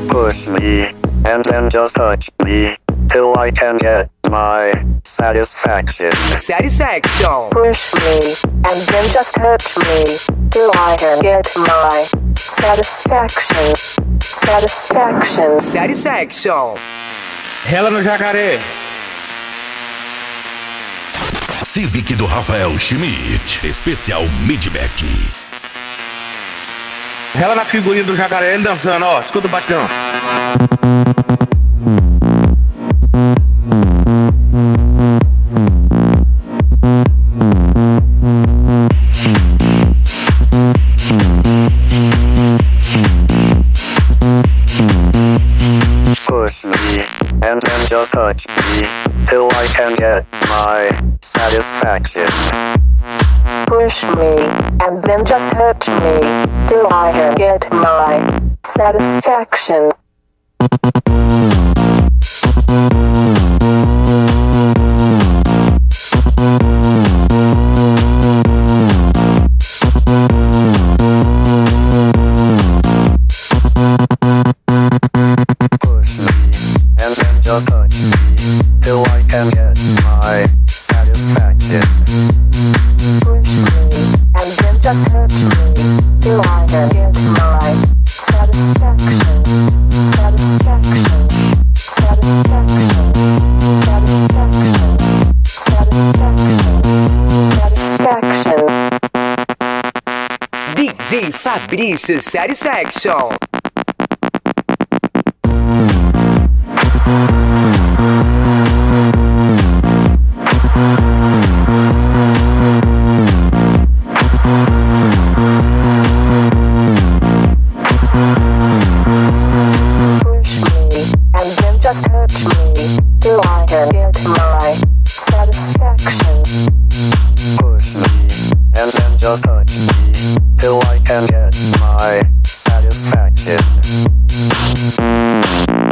Push me, and then just touch me, till I can get my satisfaction. Satisfaction. Push me, and then just touch me, till I can get my satisfaction. Satisfaction. Satisfaction. Rela no jacaré. Civic do Rafael Schmidt. Especial Midback. Rela na figurinha do jacaré, ele dançando, ó. Escuta o batidão. Push me, and then just touch me, till I can get my satisfaction. Push me, and then just touch me, till I can get my satisfaction. Push me, and then just touch me, till I can get my satisfaction. Push me, and then just touch me, till I can get my satisfaction. Satisfaction. Satisfaction. Satisfaction. Satisfaction. Satisfaction. DJ Fabrício Satisfaction. Push me, and then just touch me, till I can get my satisfaction. Push me, and then just touch me, till I can get my satisfaction.